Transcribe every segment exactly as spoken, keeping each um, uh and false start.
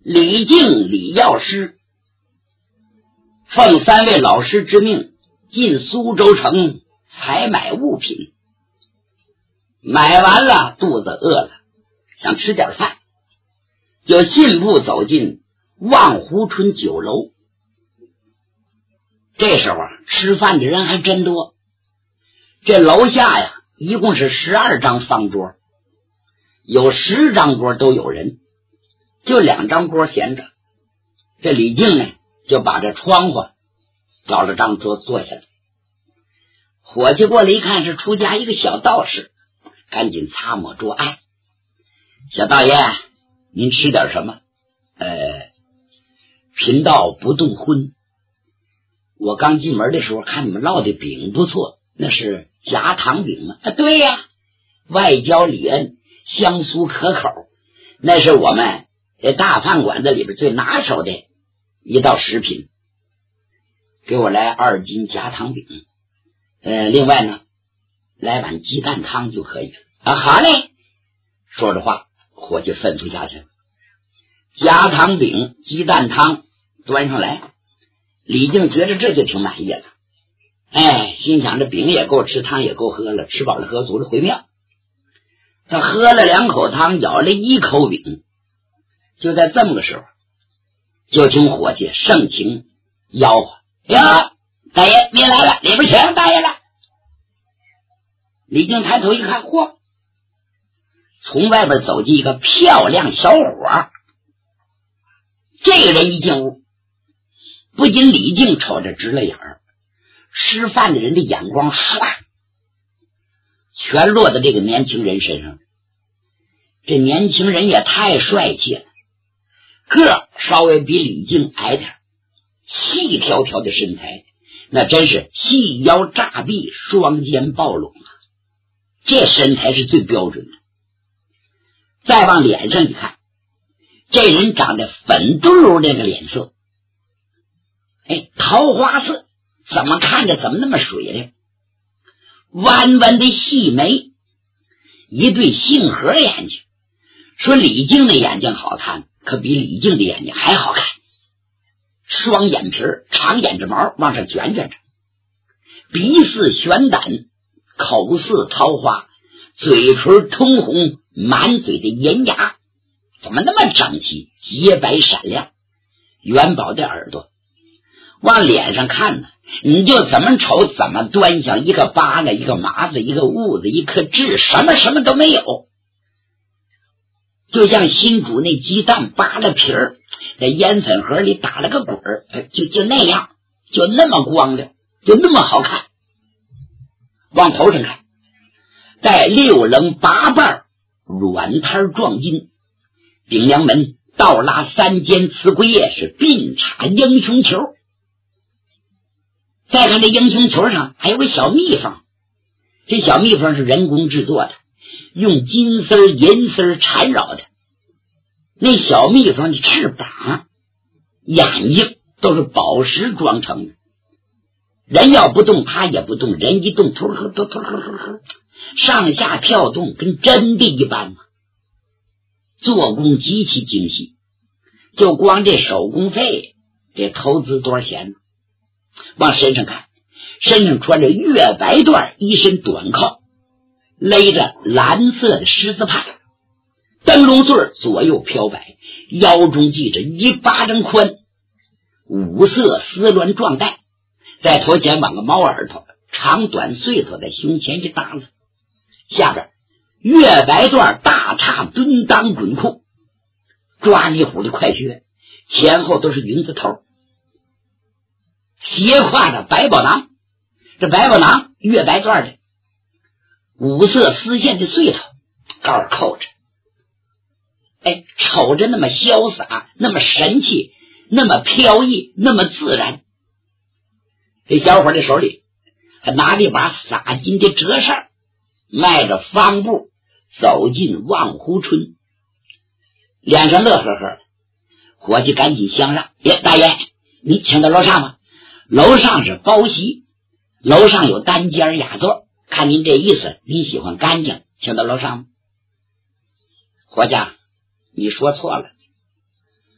李靖李药师奉三位老师之命进苏州城采买物品，买完了肚子饿了，想吃点饭，就信步走进望湖春酒楼。这时候啊，吃饭的人还真多。这楼下呀，一共是十二张方桌，有十张桌都有人，就两张桌闲着。这李靖呢，就把这窗户找了张桌坐下来。伙计过来一看，是出家一个小道士，赶紧擦抹桌案。小道爷，您吃点什么？呃，贫道不动荤。我刚进门的时候看你们烙的饼不错，那是夹糖饼吗？啊，对呀，外焦里嫩，香酥可口，那是我们这大饭馆子里边最拿手的一道食品。给我来二斤夹糖饼，呃，另外呢，来碗鸡蛋汤就可以了。啊，好嘞。说着话，伙计吩咐下去了。夹糖饼、鸡蛋汤端上来，李靖觉得这就挺满意了。哎，心想这饼也够吃，汤也够喝了，吃饱了喝足了回庙。他喝了两口汤，咬了一口饼。就在这么个时候，就听伙计盛情吆喝：“呀，大爷您来了，里边请大爷了。”李靖抬头一看，嚯，从外边走进一个漂亮小伙。这个人一进屋，不仅李靖瞅着直了眼儿，吃饭的人的眼光唰全落在这个年轻人身上。这年轻人也太帅气了，个稍微比李靖矮点，细条条的身材，那真是细腰炸臂，双肩抱拢啊，这身材是最标准的。再往脸上一看，这人长得粉嘟噜那个脸色，哎，桃花色，怎么看着怎么那么水灵，弯弯的细眉，一对杏核眼睛。说李靖的眼睛好看，可比李靖的眼睛还好看，双眼皮，长眼睫毛往上卷卷着，鼻似悬胆，口似桃花，嘴唇通红，满嘴的银牙，怎么那么整齐，洁白闪亮，元宝的耳朵，往脸上看呢，你就怎么瞅怎么端详，一个疤了，一个麻子，一个痦子，一颗痣，什么什么都没有。就像新煮那鸡蛋扒了皮儿，在烟粉盒里打了个滚儿，就就那样，就那么光亮，就那么好看。往头上看，带六棱八瓣软摊壮筋，顶梁门倒拉三尖瓷龟叶，是并插英雄球。再看这英雄球上还有个小蜜蜂，这小蜜蜂是人工制作的，用金丝银丝缠绕的。那小蜜蜂的翅膀、眼睛都是宝石装成的，人要不动它也不动，人一动突突突突突突，上下跳动，跟真的一般呢。做工极其精细，就光这手工费这投资多少钱呢？往身上看，身上穿着月白缎一身短靠，勒着蓝色的狮子帕，灯笼穗左右飘摆，腰中系着一巴掌宽五色丝鸾状带，在头前挽个猫耳朵，长短穗头在胸前一搭子，下边月白缎大叉蹲裆滚裤，抓你虎的快靴，前后都是云字头，斜挎着百宝囊，这百宝囊月白缎的，五色丝线的穗头高扣着，哎，瞅着那么潇洒，那么神气，那么飘逸，那么自然。这小伙的手里还拿着一把洒金的折扇，迈着方步走进望湖春，脸上乐呵呵的。伙计赶紧相让：“爷大爷，你请到楼上吗？楼上是包席，楼上有单间雅座，看您这意思，您喜欢干净，请到楼上吗？”伙计，你说错了，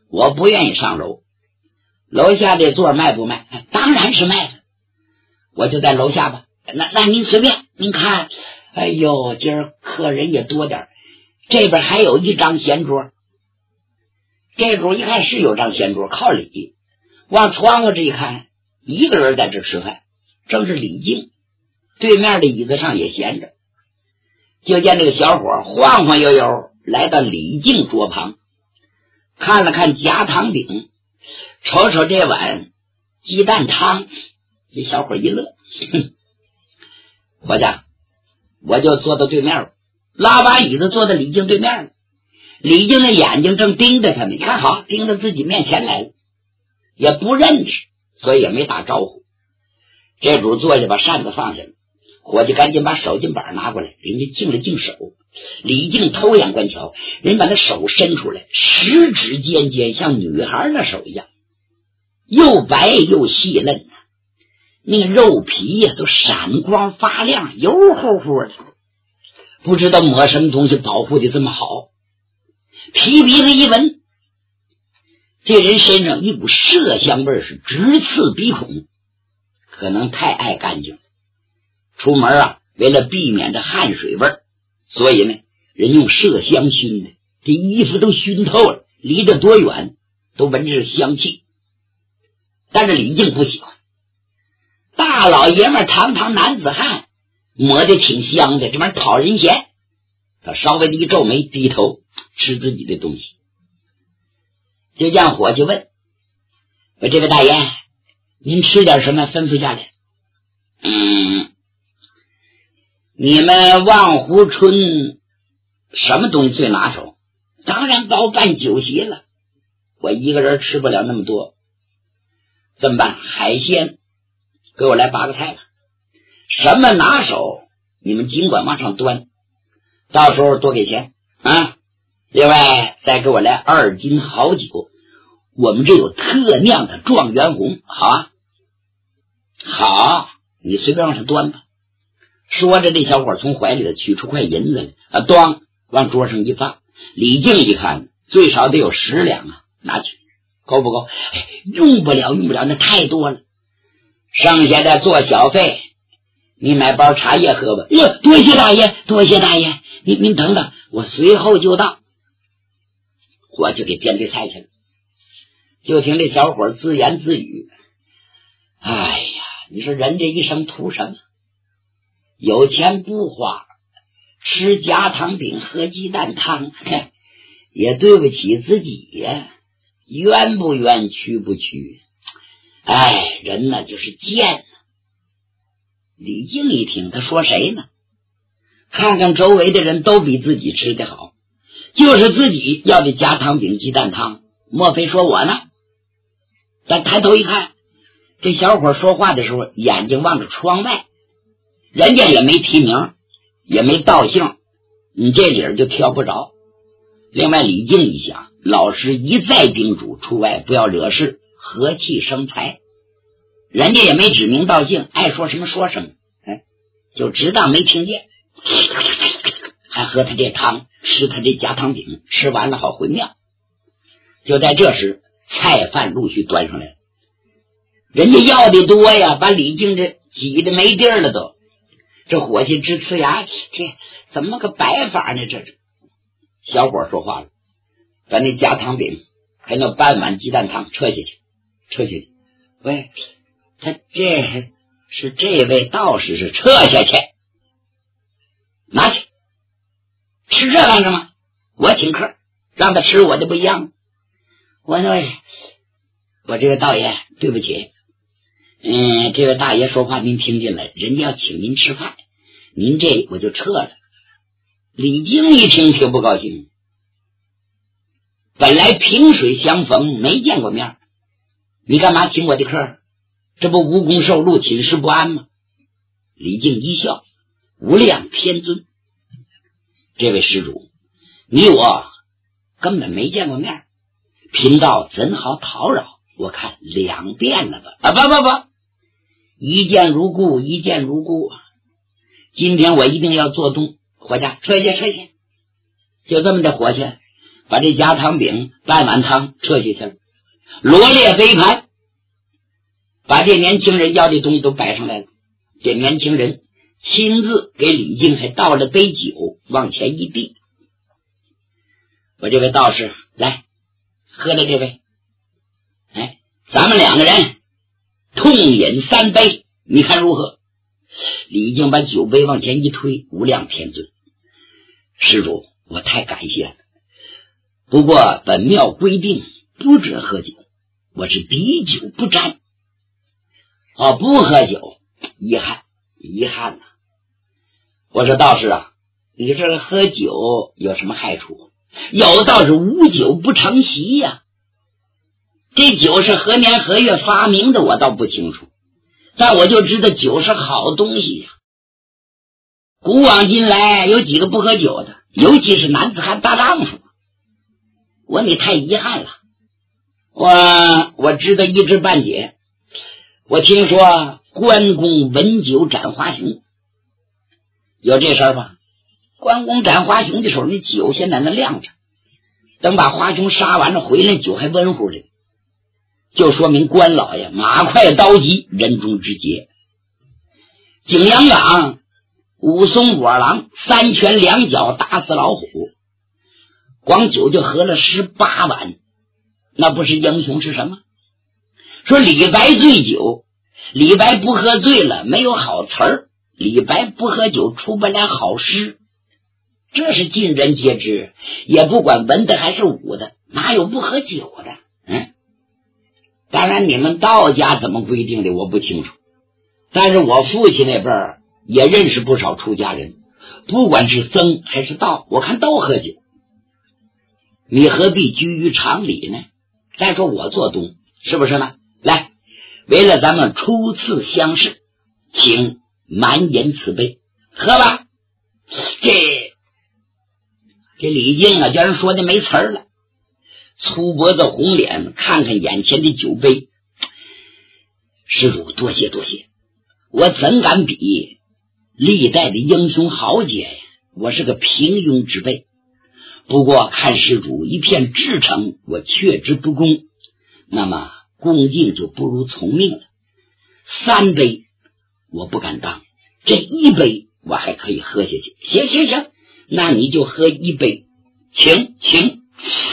我不愿意上楼，楼下这座卖不卖？当然是卖了，我就在楼下吧。那那您随便，您看，哎呦，今儿客人也多点，这边还有一张闲桌。这时候一看是有张闲桌，靠里，往窗户这一看，一个人在这吃饭，正是李靖。对面的椅子上也闲着，就见这个小伙晃晃悠悠来到李靖桌旁，看了看夹糖饼，瞅瞅这碗鸡蛋汤，这小伙一乐，哼，伙计，我就坐到对面了，拉把椅子坐到李靖对面了。李靖的眼睛正盯着他们，你看好，盯到自己面前来了，也不认识，所以也没打招呼。这主坐下，把扇子放下了，伙计赶紧把手巾板拿过来，人家净了净手。李靖偷眼观瞧，人把那手伸出来，十指尖尖，像女孩那手一样，又白又细嫩，那个肉皮呀、啊、都闪光发亮，油乎乎的，不知道抹什么东西保护的这么好。提鼻子一闻，这人身上一股麝香味是直刺鼻孔，可能太爱干净了。出门啊，为了避免这汗水味儿，所以呢，人用麝香熏的，这衣服都熏透了，离得多远都闻着香气。但是李靖不喜欢，大老爷们堂堂男子汉，抹的挺香的，这玩意儿讨人嫌。他稍微的一皱眉，低头吃自己的东西。就让伙计问：“我这位大爷，您吃点什么？吩咐下来。”嗯，你们望湖村什么东西最拿手？当然包办酒席了。我一个人吃不了那么多，怎么办？海鲜，给我来八个菜吧。什么拿手？你们尽管往上端。到时候多给钱啊！另外再给我来二斤好酒，我们这有特酿的状元红，好啊，好，你随便往上端吧。说着，这小伙从怀里头取出块银子来，啊，咣，往桌上一放。李靖一看，最少得有十两啊，拿去，够不够？哎，用不了，用不了，那太多了。剩下的做小费，你买包茶叶喝吧。哟，多谢大爷，多谢大爷。您您等等，我随后就到。伙计给编这菜去了。就听这小伙自言自语：“哎呀，你说人这一生图什么？有钱不花，吃夹糖饼，喝鸡蛋汤，嘿，也对不起自己呀，冤不冤，屈不屈？哎，人呢就是贱。”李靖一听，他说谁呢？看看周围的人都比自己吃的好，就是自己要的夹糖饼鸡蛋汤，莫非说我呢？但抬头一看，这小伙说话的时候眼睛望着窗外，人家也没提名，也没道姓，你这理儿就挑不着。另外李靖一想，老师一再叮嘱出外不要惹事，和气生财，人家也没指名道姓，爱说什么说什么，哎，就只当没听见，还喝他这汤，吃他这夹糖饼，吃完了好回庙。就在这时，菜饭陆续端上来了，人家要的多呀，把李靖这挤得没地儿了都。这伙计直呲牙，这怎么个摆法呢？这这小伙说话了，把那夹糖饼还有半碗鸡蛋汤撤下去，撤下去。喂，他这是这位道士是撤下去，拿去吃这干什么？我请客，让他吃我的不一样。我说我这个道爷对不起，嗯，这位大爷说话您听见了，人家要请您吃饭，您这我就撤了。李靖一听挺不高兴，本来萍水相逢，没见过面，你干嘛请我的客？这不无功受禄，寝食不安吗？李靖一笑，无量天尊，这位施主，你我根本没见过面，贫道怎好讨扰？我看两遍了吧？啊，不不不，一见如故，一见如故。今天我一定要做东，伙计，撤下撤下，就这么的活下。 把这家汤饼半碗汤撤下去了，罗列杯盘，把这年轻人要的东西都摆上来了。这年轻人亲自给李靖还倒了杯酒，往前一递，我这位道士，来喝了这杯，哎，咱们两个人痛饮三杯，你看如何？李靖把酒杯往前一推，无量天尊，施主，我太感谢了，不过本庙规定不准喝酒，我是滴酒不沾。哦，不喝酒，遗憾遗憾呐、啊。我说道士啊，你这喝酒有什么害处？有，倒是无酒不成席呀、啊。这酒是何年何月发明的我倒不清楚，但我就知道酒是好东西呀、啊。古往今来有几个不喝酒的，尤其是男子汉大丈夫。我你太遗憾了，我我知道一知半解。我听说关公闻酒斩华雄，有这事儿吧？关公斩华雄的时候，那酒现在那晾着，等把华雄杀完了回来，酒还温乎的，就说明关老爷马快刀急，人中之杰。景阳岗武松我郎三拳两脚打死老虎，光酒就喝了十八碗，那不是英雄是什么？说李白醉酒，李白不喝醉了没有好词儿，李白不喝酒出不了好诗，这是尽人皆知，也不管文的还是武的，哪有不喝酒的？嗯，当然你们道家怎么规定的我不清楚，但是我父亲那辈儿也认识不少出家人，不管是僧还是道，我看都喝酒。你何必居于常理呢？再说我做东，是不是呢？来，为了咱们初次相识，请满饮此杯，喝吧。这这李靖啊，叫人说的没词儿了，粗脖子红脸，看看眼前的酒杯，施主多谢多谢，我怎敢比历代的英雄豪杰呀？我是个平庸之辈，不过看施主一片至诚，我却之不恭，那么恭敬就不如从命了。三杯我不敢当，这一杯我还可以喝下去。行行行，那你就喝一杯，请请。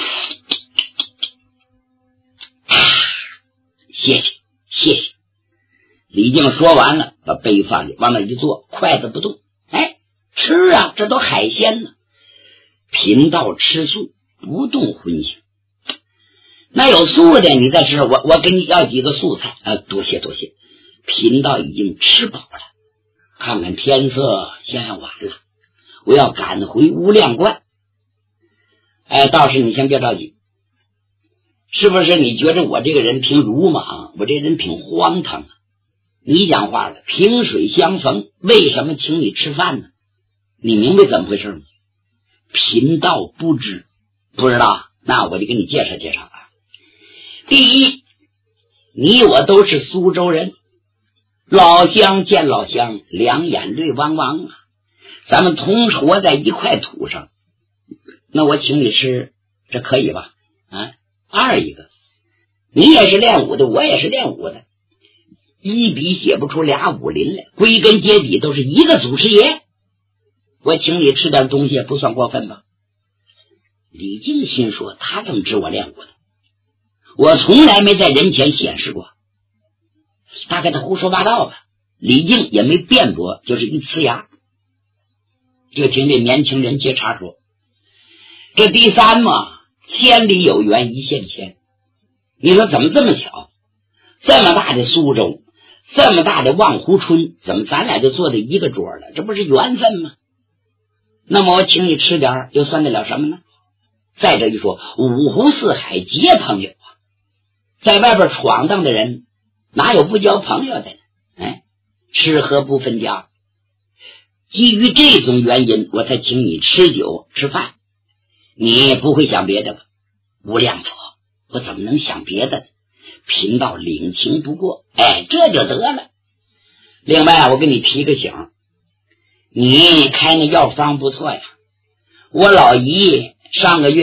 谢谢谢谢。李靖说完了，把杯放下，往那一坐，筷子不动。哎，吃啊，这都海鲜呢。贫道吃素，不动荤腥。那有素的你再吃，我我给你要几个素菜啊！多谢多谢。贫道已经吃饱了，看看天色现在晚了，我要赶回无量观。哎，道士你先别着急，是不是你觉得我这个人挺鲁莽，我这人挺荒唐啊？你讲话了，萍水相逢，为什么请你吃饭呢？你明白怎么回事吗？贫道不知，不知道，那我就给你介绍介绍啊。第一，你我都是苏州人，老乡见老乡，两眼泪汪汪啊，咱们同活在一块土上，那我请你吃，这可以吧？啊，二一个，你也是练武的，我也是练武的，一笔写不出俩武林来，归根结底都是一个祖师爷，我请你吃点东西也不算过分吧？李靖心说，他怎么知我练武的？我从来没在人前显示过，大概他胡说八道吧。李靖也没辩驳，就是一呲牙。就听这年轻人接茬说，这第三嘛，千里有缘一线牵，你说怎么这么巧，这么大的苏州，这么大的望湖春，怎么咱俩就坐在一个桌了？这不是缘分吗？那么我请你吃点又算得了什么呢？再者一说，五湖四海皆朋友啊，在外边闯荡的人哪有不交朋友的呢？哎，吃喝不分家。基于这种原因，我才请你吃酒吃饭。你不会想别的吧？无量佛，我怎么能想别的呢？贫道领情不过，哎，这就得了。另外我给你提个醒，你开那药方不错呀，我老姨上个月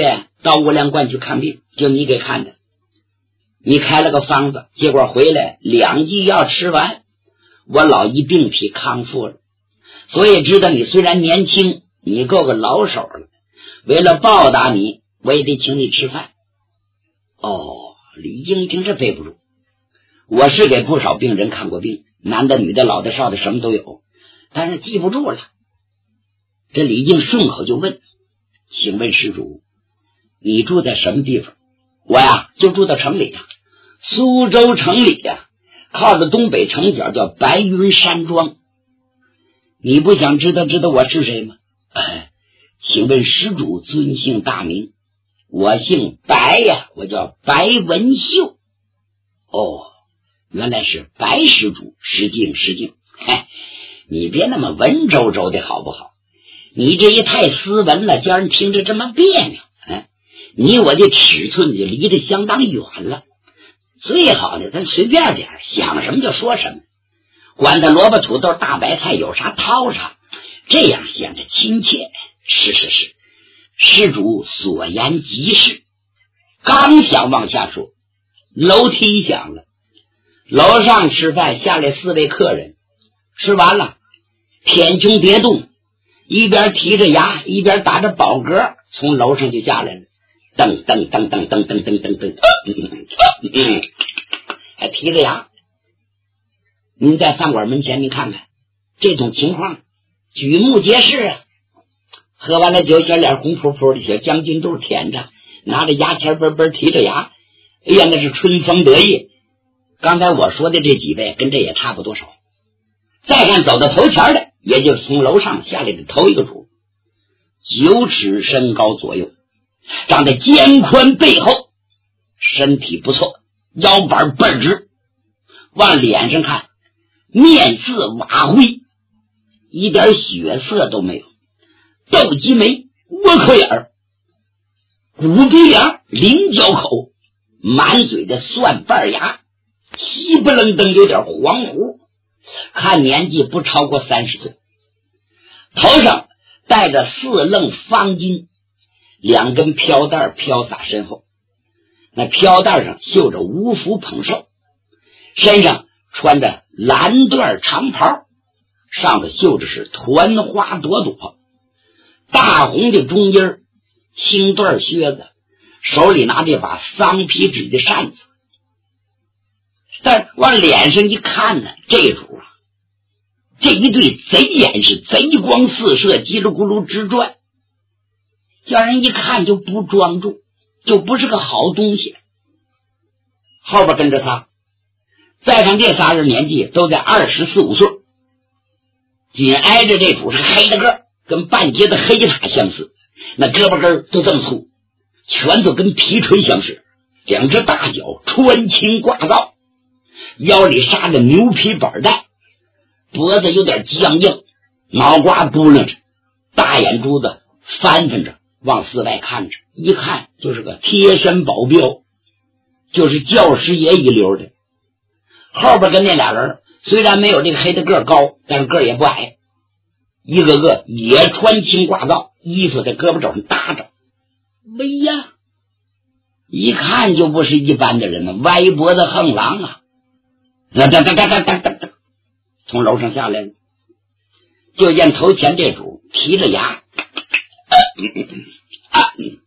到无量观去看病，就你给看的。你开了个方子，结果回来两剂药吃完，我老姨病体康复了。所以知道你虽然年轻，你够个老手了，为了报答你，我也得请你吃饭。哦，李靖一听这背不住，我是给不少病人看过病，男的女的老的少的什么都有，但是记不住了。这李靖顺口就问，请问施主，你住在什么地方？我呀就住在城里呀，苏州城里呀，靠着东北城角叫白云山庄。你不想知道知道我是谁吗？哎，请问施主尊姓大名？我姓白呀，我叫白文秀。哦，原来是白施主，失敬失敬。嘿，你别那么文绉绉的好不好？你这也太斯文了，叫人听着这么别扭。哎，你我的尺寸就离得相当远了。最好的咱随便点，想什么就说什么，管他萝卜土豆大白菜有啥掏啥，这样显得亲切。是是是，施主所言极是。刚想往下说，楼梯响了，楼上吃饭下来四位客人，吃完了天穹别动，一边提着牙一边打着饱嗝，从楼上就下来了。噔噔噔噔噔噔噔噔噔，嗯，还提着牙。您在饭馆门前您看看这种情况，举目皆是啊。喝完了酒，小脸红扑扑的，小将军肚舔着，拿着牙签嘣嘣提着牙，哎呀，那是春风得意。刚才我说的这几位跟这也差不多少。再看走到头前的，也就是从楼上下来的头一个主，九尺身高左右，长在肩宽背后，身体不错，腰板倍儿直，往脸上看面似瓦灰，一点血色都没有，斗鸡眉，窝口眼儿，骨鼻梁，菱角口，满嘴的蒜瓣牙，稀不愣登有点黄糊，看年纪不超过三十岁，头上戴着四楞方巾，两根飘带飘洒身后，那飘带上绣着五福捧寿，身上穿着蓝缎长袍，上头绣着是团花朵朵，大红的中衣，青缎靴子，手里拿着把桑皮纸的扇子。但往脸上一看呢，这主啊，这一对贼眼是贼光四射，叽里咕噜直转，叫人一看就不庄重，就不是个好东西。后边跟着仨，再看这仨人年纪都在二十四五岁，紧挨着这主是黑的个，跟半截的黑塔相似，那胳膊根都这么粗，拳头跟皮锤相似，两只大脚穿青挂造，腰里扎着牛皮板带，脖子有点僵硬，脑瓜嘟楞着，大眼珠子翻翻着往四外看着，一看就是个贴身保镖，就是教师爷一流的。后边跟那俩人虽然没有这个黑的个高，但是个也不矮，一个个也穿青挂造，衣服在胳膊肘上搭着，哎呀，一看就不是一般的人呢，歪脖子横狼啊！哒哒哒哒哒哒哒，从楼上下来了，就见头前这主提着牙，啊啊、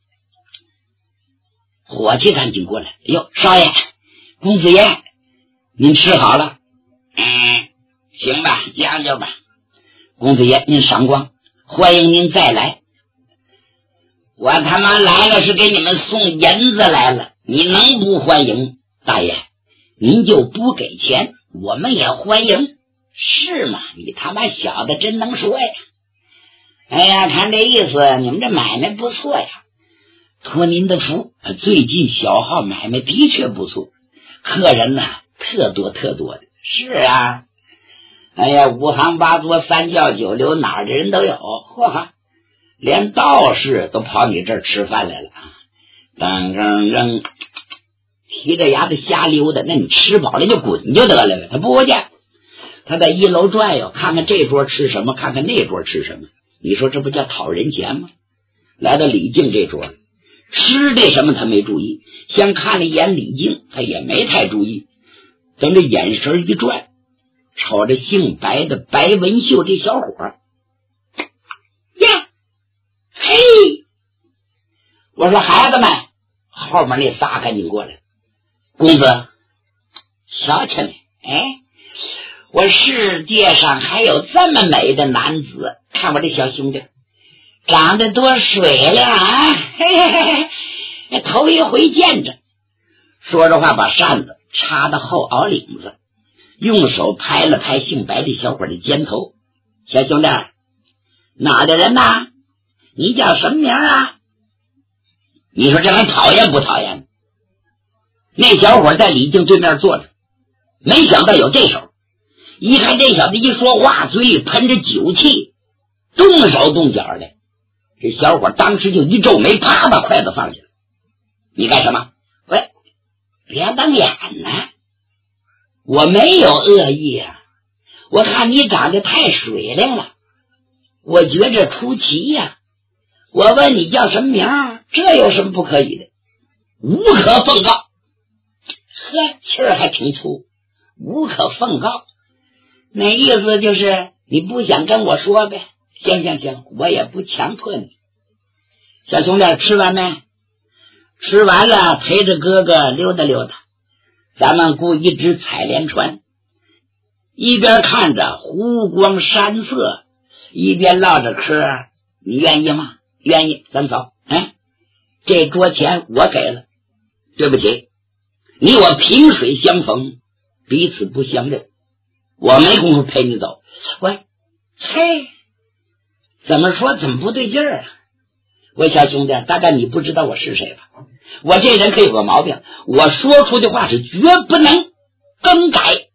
伙计赶紧过来，哎呦，少爷，公子爷，您吃好了？嗯，行吧，将就吧。公子爷，您赏光，欢迎您再来。我他妈来了是给你们送银子来了，你能不欢迎？大爷，您就不给钱，我们也欢迎。是吗？你他妈小子真能说呀！哎呀，看这意思，你们这买卖不错呀。托您的福，最近小号买卖的确不错，客人呢特多特多的。是啊，哎呀，五行八作三教九流，哪儿的人都有。嚯哈，连道士都跑你这儿吃饭来了啊！当当当，提着牙子瞎溜达，那你吃饱了就滚就得了呗。他不去，他在一楼转悠，看看这桌吃什么，看看那桌吃什么。你说这不叫讨人嫌吗？来到李靖这桌， 吃的什么他没注意，想看了一眼李靖，他也没太注意。等着眼神一转，朝着姓白的白文秀这小伙呀，嘿，我说孩子们，后面那仨赶紧过来。公子，瞧瞧没？哎，我世界上还有这么美的男子，看我这小兄弟长得多水亮啊！嘿嘿嘿嘿，头一回见着。说着话，把扇子插到后袄领子，用手拍了拍姓白的小伙的肩头。小兄弟，哪的人呐？你叫什么名啊？你说这还讨厌不讨厌？那小伙在李靖对面坐着，没想到有这手。一看这小子一说话，嘴里喷着酒气，动手动脚的。这小伙当时就一皱眉，啪把筷子放下了。你干什么？喂，别瞪眼呢！我没有恶意啊，我看你长得太水灵了，我觉着出奇呀、啊。我问你叫什么名，这有什么不可以的？无可奉告。呵，气儿还挺粗，无可奉告，那意思就是你不想跟我说呗。行行行，我也不强迫你。小兄弟吃完没？吃完了，陪着哥哥溜达溜达。咱们雇一只采莲船，一边看着湖光山色，一边唠着嗑。你愿意吗？愿意，咱走。哎，这桌钱我给了，对不起，你我萍水相逢，彼此不相认，我没工夫陪你走。喂，嘿，怎么说怎么不对劲儿啊？我小兄弟，大概你不知道我是谁吧？我这人可有个毛病，我说出的话是绝不能更改。